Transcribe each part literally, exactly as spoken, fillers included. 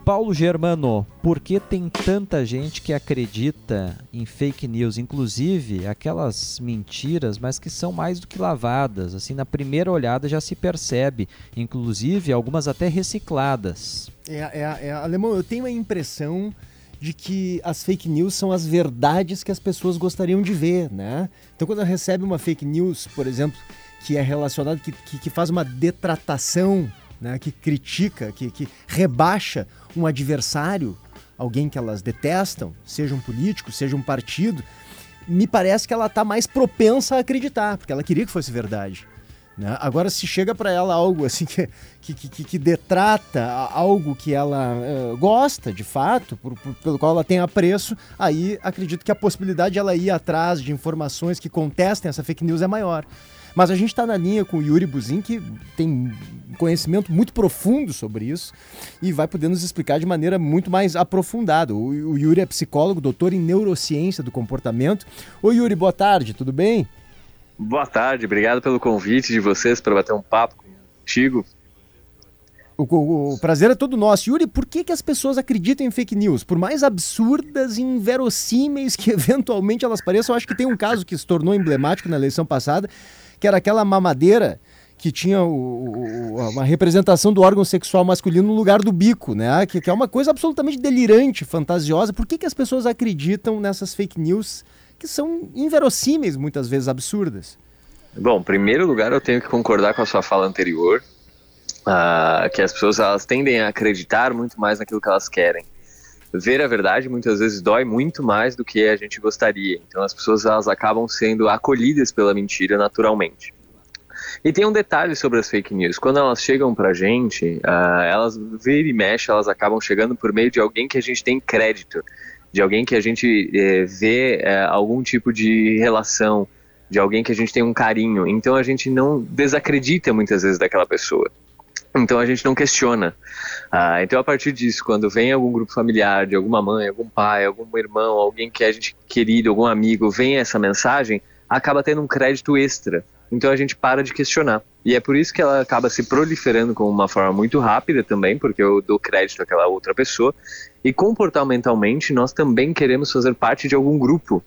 Paulo Germano, por que tem tanta gente que acredita em fake news, inclusive aquelas mentiras, mas que são mais do que lavadas, assim, na primeira olhada já se percebe, inclusive algumas até recicladas. É, é, é, Alemão, eu tenho a impressão de que as fake news são as verdades que as pessoas gostariam de ver, né? Então quando recebe uma fake news, por exemplo, que é relacionada, que, que, que faz uma detratação, né, que critica, que, que rebaixa um adversário, alguém que elas detestam, seja um político, seja um partido, me parece que ela está mais propensa a acreditar, porque ela queria que fosse verdade. Né? Agora, se chega para ela algo assim que, que, que, que detrata algo que ela uh, gosta, de fato, por, por, pelo qual ela tem apreço, aí acredito que a possibilidade de ela ir atrás de informações que contestem essa fake news é maior. Mas a gente está na linha com o Yuri Buzin, que tem um conhecimento muito profundo sobre isso e vai poder nos explicar de maneira muito mais aprofundada. O, o Yuri é psicólogo, doutor em neurociência do comportamento. Oi, Yuri, boa tarde, tudo bem? Boa tarde, obrigado pelo convite de vocês para bater um papo contigo. O, o, o prazer é todo nosso. Yuri, por que, que as pessoas acreditam em fake news? Por mais absurdas e inverossímeis que eventualmente elas pareçam, eu acho que tem um caso que se tornou emblemático na eleição passada, que era aquela mamadeira que tinha o, o, uma representação do órgão sexual masculino no lugar do bico, né? Que, que é uma coisa absolutamente delirante, fantasiosa. Por que, que as pessoas acreditam nessas fake news que são inverossímeis, muitas vezes absurdas? Bom, em primeiro lugar, eu tenho que concordar com a sua fala anterior, uh, que as pessoas elas tendem a acreditar muito mais naquilo que elas querem. Ver a verdade muitas vezes dói muito mais do que a gente gostaria. Então as pessoas elas acabam sendo acolhidas pela mentira naturalmente. E tem um detalhe sobre as fake news. Quando elas chegam pra gente, uh, elas vira e mexe, elas acabam chegando por meio de alguém que a gente tem crédito, de alguém que a gente eh, vê eh, algum tipo de relação, de alguém que a gente tem um carinho. Então a gente não desacredita muitas vezes daquela pessoa. Então a gente não questiona. Ah, então a partir disso, quando vem algum grupo familiar, de alguma mãe, algum pai, algum irmão, alguém que a gente querido, algum amigo, vem essa mensagem, acaba tendo um crédito extra. Então a gente para de questionar. E é por isso que ela acaba se proliferando com uma forma muito rápida também, porque eu dou crédito àquela outra pessoa. E comportamentalmente nós também queremos fazer parte de algum grupo.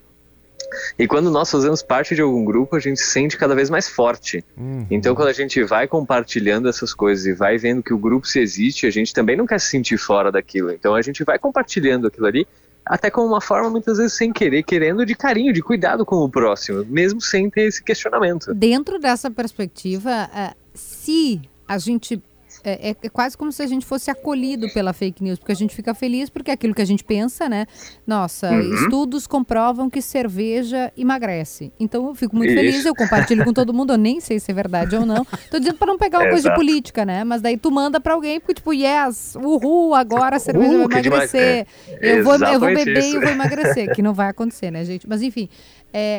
E quando nós fazemos parte de algum grupo, a gente se sente cada vez mais forte. Uhum. Então, quando a gente vai compartilhando essas coisas e vai vendo que o grupo se existe, a gente também não quer se sentir fora daquilo. Então, a gente vai compartilhando aquilo ali, até como uma forma, muitas vezes, sem querer, querendo de carinho, de cuidado com o próximo, mesmo sem ter esse questionamento. Dentro dessa perspectiva, se a gente... É, é quase como se a gente fosse acolhido pela fake news, porque a gente fica feliz porque é aquilo que a gente pensa, né? Nossa, uhum. Estudos comprovam que cerveja emagrece. Então eu fico muito Isso. feliz, eu compartilho com todo mundo, eu nem sei se é verdade ou não. Tô dizendo para não pegar uma é, coisa exato. de política, né? Mas daí tu manda para alguém, porque tipo, yes, uhul, agora a cerveja uhul, vai emagrecer. Eu vou, eu vou beber isso. e eu vou emagrecer, que não vai acontecer, né, gente? Mas enfim, é,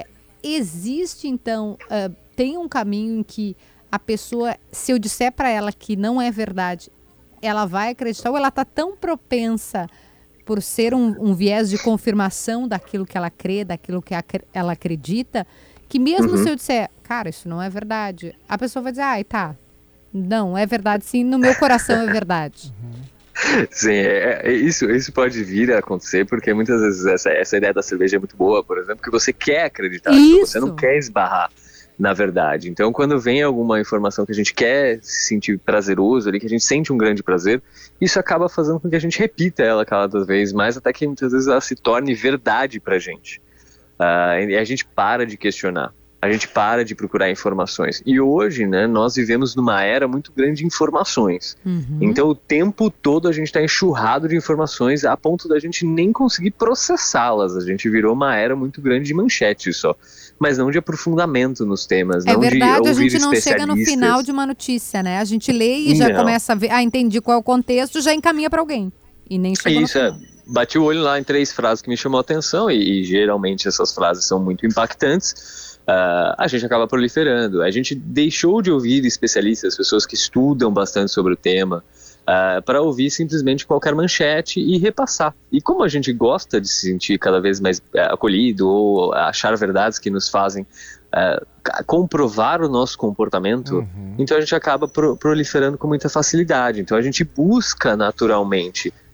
existe então, uh, tem um caminho em que a pessoa, se eu disser para ela que não é verdade, ela vai acreditar, ou ela está tão propensa por ser um, um viés de confirmação daquilo que ela crê, daquilo que a, ela acredita, que mesmo uhum. se eu disser, cara, isso não é verdade, a pessoa vai dizer, ai, tá, não, é verdade sim, no meu coração é verdade. Uhum. Sim, é, é, isso, isso pode vir a acontecer, porque muitas vezes essa, essa ideia da cerveja é muito boa, por exemplo, que você quer acreditar, que você não quer esbarrar na verdade. Então, quando vem alguma informação que a gente quer se sentir prazeroso ali, que a gente sente um grande prazer, isso acaba fazendo com que a gente repita ela cada vez mais, até que muitas vezes ela se torne verdade pra gente. Uh, e a gente para de questionar, a gente para de procurar informações. E hoje, né, nós vivemos numa era muito grande de informações. Uhum. Então, o tempo todo a gente está enxurrado de informações a ponto da gente nem conseguir processá-las. A gente virou uma era muito grande de manchetes só, mas não de aprofundamento nos temas, é não verdade, de ouvir a gente não especialistas. Chega no final de uma notícia, né? A gente lê e já não. começa a ver, ah, entendi qual é o contexto, já encaminha para alguém. E nem chega Isso, é. Bati o olho lá em três frases que me chamou a atenção e, e geralmente essas frases são muito impactantes. Uh, a gente acaba proliferando. A gente deixou de ouvir especialistas, pessoas que estudam bastante sobre o tema, uh, para ouvir simplesmente qualquer manchete e repassar. E como a gente gosta de se sentir cada vez mais uh, acolhido ou achar verdades que nos fazem uh, comprovar o nosso comportamento, uhum. então a gente acaba pro- proliferando com muita facilidade. Então a gente busca naturalmente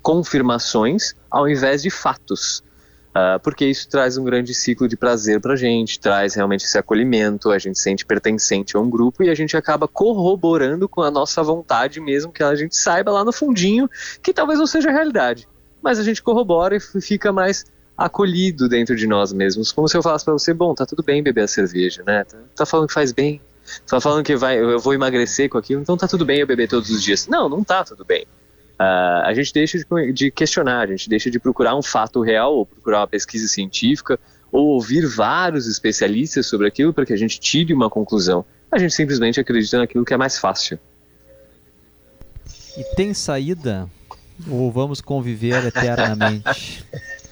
confirmações ao invés de fatos. Uh, porque isso traz um grande ciclo de prazer pra gente, traz realmente esse acolhimento, a gente se sente pertencente a um grupo e a gente acaba corroborando com a nossa vontade, mesmo que a gente saiba lá no fundinho que talvez não seja a realidade. Mas a gente corrobora e fica mais acolhido dentro de nós mesmos, como se eu falasse pra você, bom, tá tudo bem beber a cerveja, né? Tá, tá falando que faz bem, tá falando que vai, eu vou emagrecer com aquilo, então tá tudo bem eu beber todos os dias. Não, não tá tudo bem. Uh, a gente deixa de, de questionar, a gente deixa de procurar um fato real ou procurar uma pesquisa científica ou ouvir vários especialistas sobre aquilo para que a gente tire uma conclusão. A gente simplesmente acredita naquilo que é mais fácil. E tem saída? Ou vamos conviver eternamente?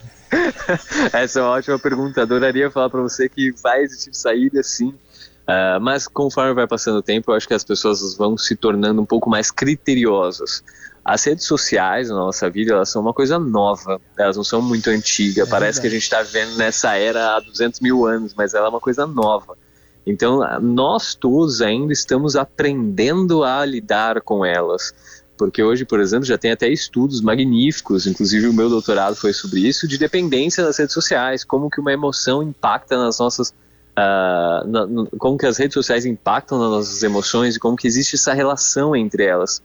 Essa é uma ótima pergunta. Adoraria falar para você que vai existir saída, sim. Uh, mas conforme vai passando o tempo, eu acho que as pessoas vão se tornando um pouco mais criteriosas. As redes sociais na nossa vida, elas são uma coisa nova, elas não são muito antigas, é parece verdade. Que a gente está vivendo nessa era há duzentos mil anos, mas ela é uma coisa nova. Então, nós todos ainda estamos aprendendo a lidar com elas, porque hoje, por exemplo, já tem até estudos magníficos, inclusive o meu doutorado foi sobre isso, de dependência das redes sociais, como que uma emoção impacta nas nossas... Uh, na, no, como que as redes sociais impactam nas nossas emoções e como que existe essa relação entre elas.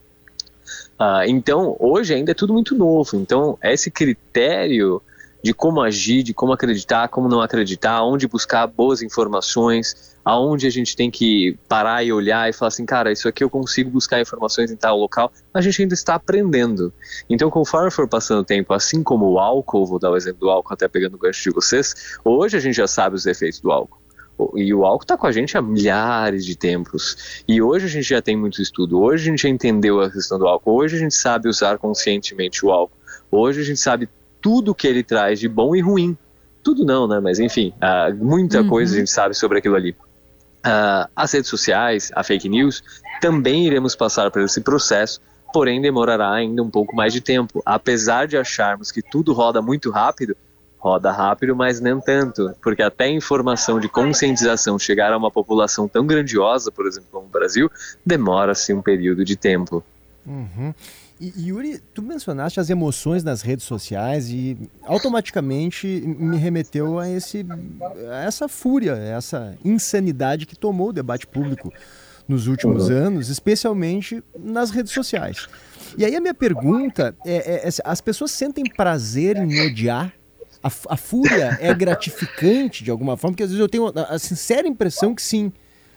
Uh, então, hoje ainda é tudo muito novo, então esse critério de como agir, de como acreditar, como não acreditar, onde buscar boas informações, aonde a gente tem que parar e olhar e falar assim, cara, isso aqui eu consigo buscar informações em tal local, a gente ainda está aprendendo. Então, conforme for passando o tempo, assim como o álcool, vou dar o exemplo do álcool até pegando o gancho de vocês, hoje a gente já sabe os efeitos do álcool. E o álcool está com a gente há milhares de tempos. E hoje a gente já tem muito estudo. Hoje a gente já entendeu a questão do álcool. Hoje a gente sabe usar conscientemente o álcool. Hoje a gente sabe tudo que ele traz de bom e ruim. Tudo não, né? Mas enfim, uh, muita uhum. coisa a gente sabe sobre aquilo ali. Uh, as redes sociais, a fake news, também iremos passar por esse processo, porém demorará ainda um pouco mais de tempo. Apesar de acharmos que tudo roda muito rápido, roda rápido, mas nem tanto, porque até a informação de conscientização chegar a uma população tão grandiosa, por exemplo, como o Brasil, demora-se um período de tempo. Uhum. E, Yuri, tu mencionaste as emoções nas redes sociais e automaticamente me remeteu a, esse, a essa fúria, essa insanidade que tomou o debate público nos últimos uhum. anos, especialmente nas redes sociais. E aí a minha pergunta é, é, é as pessoas sentem prazer em odiar? A, a fúria é gratificante de alguma forma? Porque às vezes eu tenho a sincera impressão que sim.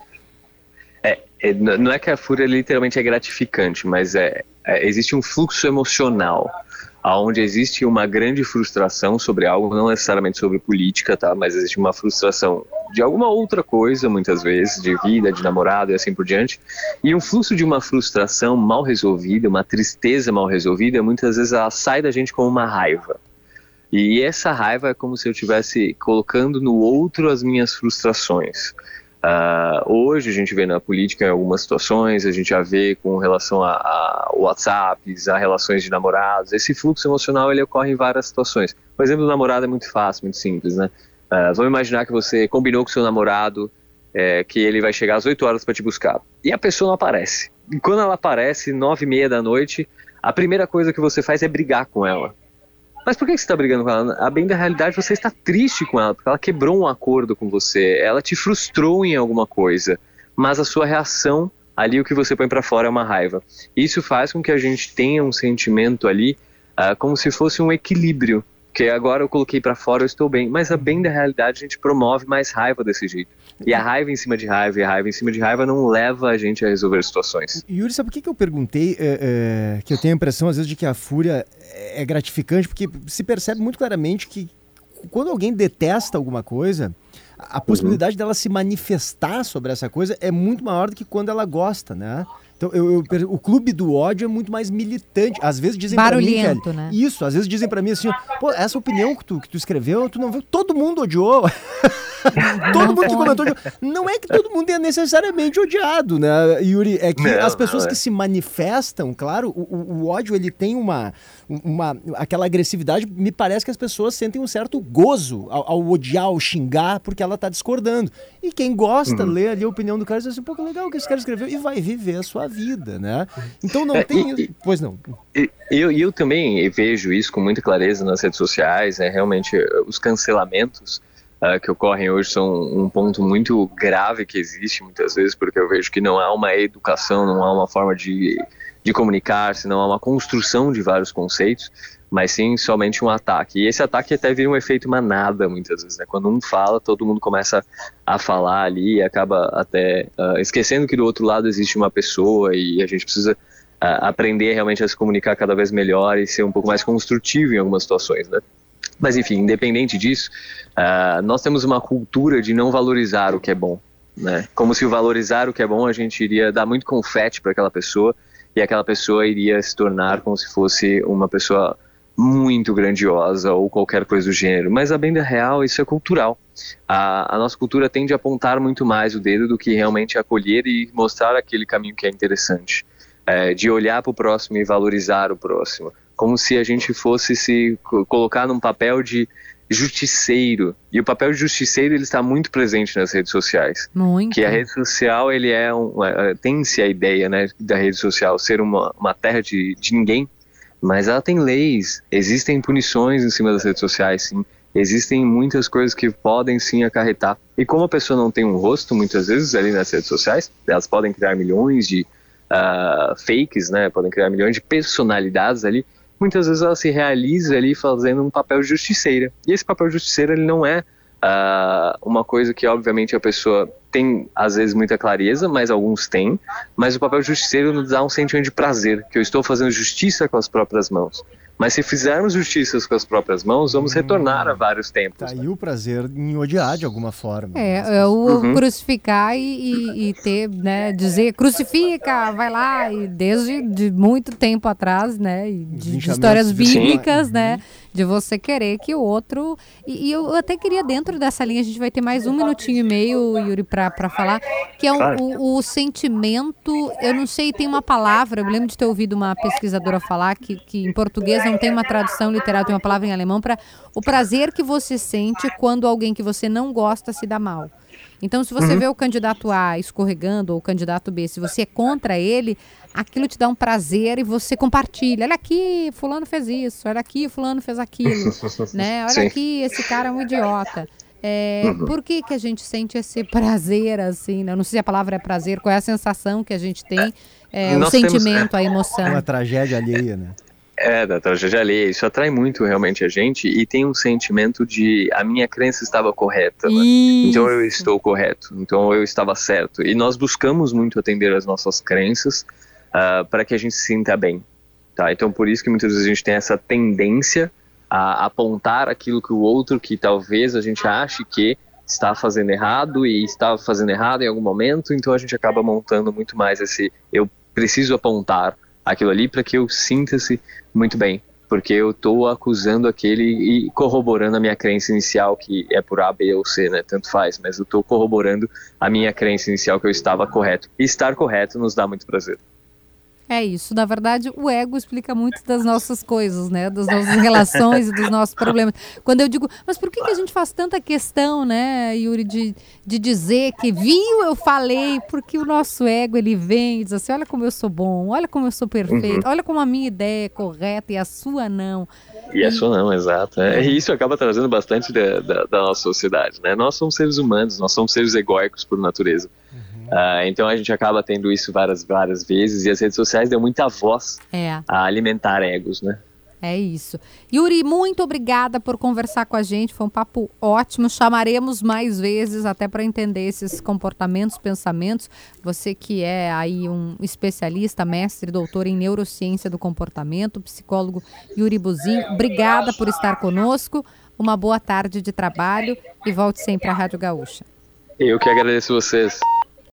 É, é, não é que a fúria literalmente é gratificante, mas é, é, existe um fluxo emocional, onde existe uma grande frustração sobre algo, não necessariamente sobre política, tá? Mas existe uma frustração de alguma outra coisa, muitas vezes, de vida, de namorado e assim por diante. E um fluxo de uma frustração mal resolvida, uma tristeza mal resolvida, muitas vezes ela sai da gente como uma raiva. E essa raiva é como se eu estivesse colocando no outro as minhas frustrações. Uh, hoje a gente vê na política em algumas situações, a gente já vê com relação a, a WhatsApps, a relações de namorados, esse fluxo emocional ele ocorre em várias situações. Por exemplo, o namorado é muito fácil, muito simples, né? Uh, vamos imaginar que você combinou com seu namorado é, que ele vai chegar às oito horas para te buscar, e a pessoa não aparece. E quando ela aparece, nove e meia da noite, a primeira coisa que você faz é brigar com ela. Mas por que você está brigando com ela? A bem da realidade, você está triste com ela, porque ela quebrou um acordo com você, ela te frustrou em alguma coisa, mas a sua reação, ali o que você põe para fora é uma raiva. Isso faz com que a gente tenha um sentimento ali, uh, como se fosse um equilíbrio, que agora eu coloquei para fora, eu estou bem, mas a bem da realidade a gente promove mais raiva desse jeito. E a raiva em cima de raiva e a raiva em cima de raiva não leva a gente a resolver situações. Yuri, sabe por que, que eu perguntei é, é, que eu tenho a impressão às vezes de que a fúria é gratificante? Porque se percebe muito claramente que quando alguém detesta alguma coisa, a possibilidade uhum. dela se manifestar sobre essa coisa é muito maior do que quando ela gosta, né? Então, eu, eu, o clube do ódio é muito mais militante. Às vezes dizem pra mim, Kelly, né? Isso, às vezes dizem pra mim assim, pô, essa opinião que tu, que tu escreveu, tu não viu? Todo mundo odiou. Todo mundo que comentou odiou. Não é que todo mundo é necessariamente odiado, né, Yuri? É que não, as pessoas não, é. que se manifestam, claro, o, o, o ódio, ele tem uma, uma... Aquela agressividade, me parece que as pessoas sentem um certo gozo ao, ao odiar, ao xingar, porque ela tá discordando. E quem gosta, uhum. lê ali a opinião do cara, diz assim, pô, que legal que esse cara escreveu, e vai viver a sua vida, né? Então não É, tem... e- Pois não. E eu, e eu também vejo isso com muita clareza nas redes sociais, né? Realmente os cancelamentos uh, que ocorrem hoje são um ponto muito grave que existe muitas vezes, porque eu vejo que não há uma educação, não há uma forma de, de comunicar-se, não há uma construção de vários conceitos, mas sim somente um ataque. E esse ataque até vira um efeito manada muitas vezes, né? Quando um fala, todo mundo começa a falar ali e acaba até uh, esquecendo que do outro lado existe uma pessoa e a gente precisa Uh, aprender realmente a se comunicar cada vez melhor e ser um pouco mais construtivo em algumas situações, né? Mas enfim, independente disso, uh, nós temos uma cultura de não valorizar o que é bom, né? Como se o valorizar o que é bom a gente iria dar muito confete para aquela pessoa e aquela pessoa iria se tornar como se fosse uma pessoa muito grandiosa ou qualquer coisa do gênero. Mas a bem da real, isso é cultural. A, a nossa cultura tende a apontar muito mais o dedo do que realmente acolher e mostrar aquele caminho que é interessante. É, de olhar para o próximo e valorizar o próximo, como se a gente fosse se colocar num papel de justiceiro, e o papel de justiceiro ele está muito presente nas redes sociais. Muito. Que a rede social, ele é um, tem-se a ideia, né, da rede social ser uma, uma terra de, de ninguém, mas ela tem leis, existem punições em cima das redes sociais, sim, existem muitas coisas que podem sim acarretar, e como a pessoa não tem um rosto, muitas vezes ali nas redes sociais, elas podem criar milhões de Uh, fakes, né, podem criar milhões de personalidades ali, muitas vezes ela se realiza ali fazendo um papel de justiceira, e esse papel de justiceira ele não é uh, uma coisa que obviamente a pessoa tem às vezes muita clareza, mas alguns têm, mas o papel de justiceiro nos dá um sentimento de prazer, que eu estou fazendo justiça com as próprias mãos. Mas se fizermos justiças com as próprias mãos, vamos retornar a vários tempos. Tá aí o prazer em odiar de alguma forma. É, é o Uhum. crucificar e, e- e ter, né, dizer crucifica, vai lá, e desde de muito tempo atrás, né, e de, de Linchamento histórias Sim. bíblicas, né, de você querer que o outro, e, e eu até queria dentro dessa linha, a gente vai ter mais um minutinho e meio, Yuri, pra, pra falar, que é o, Claro. o, o sentimento, eu não sei, tem uma palavra, eu me lembro de ter ouvido uma pesquisadora falar que, que em português não tem uma tradução literal, tem uma palavra em alemão para o prazer que você sente quando alguém que você não gosta se dá mal. Então, se você vê o candidato A escorregando ou o candidato B, se você é contra ele, aquilo te dá um prazer e você compartilha. Olha aqui, fulano fez isso. Olha aqui, fulano fez aquilo. Né? Olha Sim. aqui, esse cara é um idiota. É, por que que a gente sente esse prazer assim? Né? Eu não sei se a palavra é prazer, qual é a sensação que a gente tem, é, o Nós temos- sentimento, a É emoção. uma tragédia alheia, né? É, da tragédia alheia, isso atrai muito realmente a gente e tem um sentimento de a minha crença estava correta, né? Então eu Isso. estou correto, então eu estava certo. E nós buscamos muito atender as nossas crenças uh, para que a gente se sinta bem, tá? Então por isso que muitas vezes a gente tem essa tendência a apontar aquilo que o outro, que talvez a gente ache que está fazendo errado e estava fazendo errado em algum momento, então a gente acaba montando muito mais esse eu preciso apontar aquilo ali para que eu sinta-se muito bem, porque eu estou acusando aquele e corroborando a minha crença inicial, que é por A, B ou C, né? Tanto faz, mas eu estou corroborando a minha crença inicial que eu estava correto. E estar correto nos dá muito prazer. É isso, na verdade o ego explica muito das nossas coisas, né, das nossas relações e dos nossos problemas. Quando eu digo, mas por que, que a gente faz tanta questão, né, Yuri, de, de dizer que viu, eu falei, porque o nosso ego ele vem e diz assim, olha como eu sou bom, olha como eu sou perfeito, olha como a minha ideia é correta e a sua não. E a sua não, exato. É, e isso acaba trazendo bastante da, da, da nossa sociedade, né? Nós somos seres humanos, nós somos seres egóicos por natureza. Uh, então a gente acaba tendo isso várias, várias vezes e as redes sociais dão muita voz É. a alimentar egos, né? É isso. Yuri, muito obrigada por conversar com a gente, foi um papo ótimo, chamaremos mais vezes até para entender esses comportamentos, pensamentos. Você que é aí um especialista, mestre, doutor em neurociência do comportamento, psicólogo Yuri Buzin, obrigada por estar conosco, uma boa tarde de trabalho e volte sempre à Rádio Gaúcha. Eu que agradeço vocês.